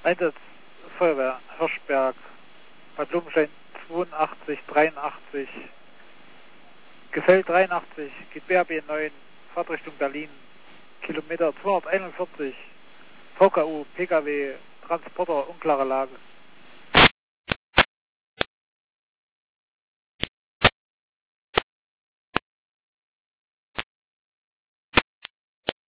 Einsatz Feuerwehr Hirschberg, bei Blumenstein 82, 83, Gefeld 83, geht BAB 9, Fahrtrichtung Berlin, Kilometer 241, VKU, PKW, Transporter, unklare Lage.